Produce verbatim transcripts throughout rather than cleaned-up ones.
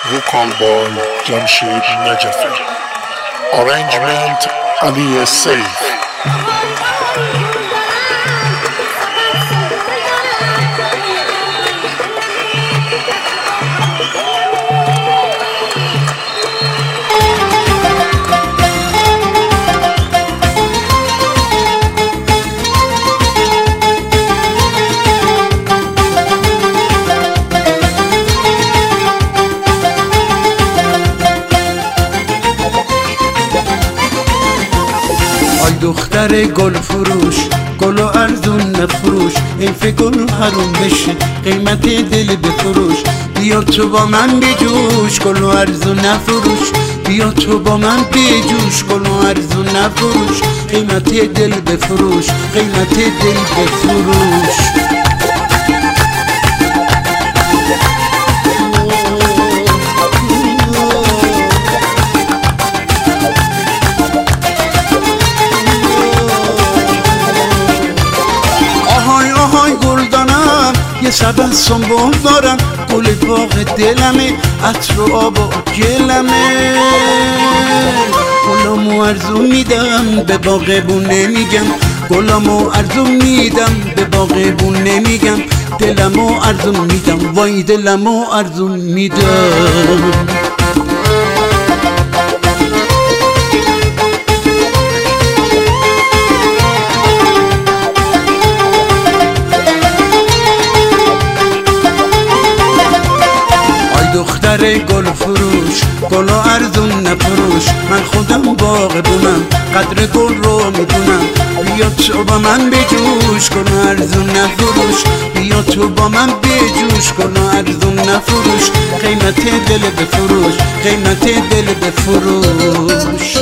vocal by Jamshid Najafi. Arrangement Ali Saif. دختر گل فروش، گل و ارزون نفروش، حیف گل حروم بشه، قیمت دل بفروش. بیا تو با من بجوش، گل و ارزون نفروش. بیا تو با من بجوش، گل و ارزون نفروش، قیمت دل بفروش، قیمت دل بفروش. یه سبد سنبول دارم، گل باغ دلمه، عطر و آب و گلمه. گلامو ارزون میدم، به باغبون نمیگم. گلامو ارزون میدم، به باغبون نمیگم. دلمو ارزون میدم، وای دلمو ارزون میدم. دختر گل فروش، گل و ارزون نفروش، من خودم باغبونم، قدر گل رو میدونم. بیا تو با من بجوش، گل و ارزون نفروش. بیا تو با من بجوش، گل و ارزون نفروش، قیمت دل بفروش، قیمت دل بفروش.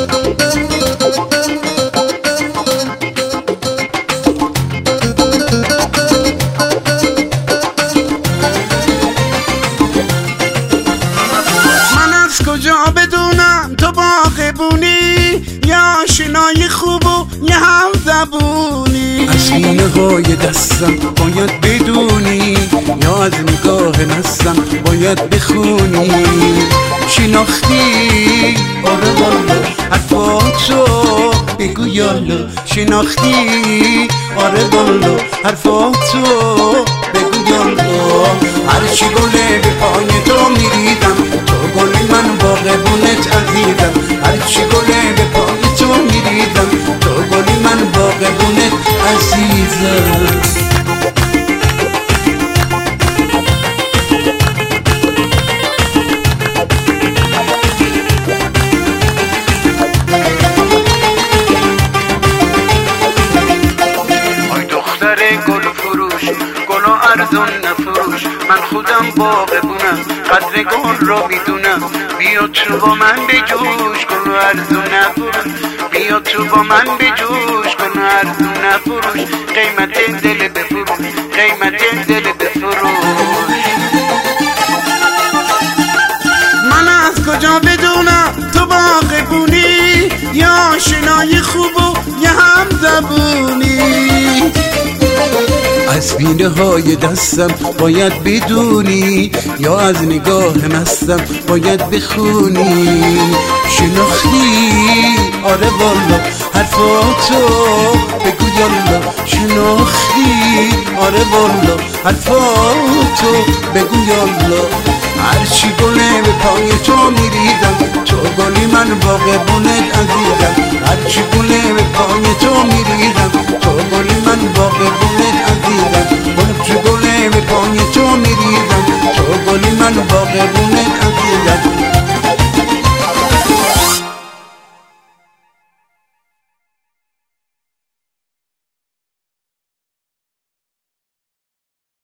کجا بدونم تو باغبونی، یا آشنای خوب و یه هم زبونی. از سینه های دستم باید بدونی، یا از نگاه مستم باید بخونی. شناختی آره والا حرفاتو بگو یالا. شناختی آره والا حرفاتو بگو یالا. هرچی گله به پای تو میریدم، تو گل من باغبونت عزیزم. هرچی گله به پای تو میریدم، تو گل من باغبونت عزیزم. گل فروش، گل و ارزون نفروش، من خودم باغبونم، قدر گل رو میدونم. بیا تو با من بجوش، گل و ارزون نفروش. بیا تو با من بجوش، گل و ارزون نفروش، قیمت دل بفروش، قیمت دل بفروش. من از کجا بدونم تو باغبونی، یا آشنای خوب و یه هم زبونی. از بینه های دستم باید بدونی، یا از نگاه مستم باید بخونی. شناختی آره والا حرفاتو بگو یالا. شناختی آره والا حرفاتو بگو یالا. هرچی گله به پای تو میریدم، تو گلی من باغبونت عزیزم. هرچی گله به پای تو میریدم،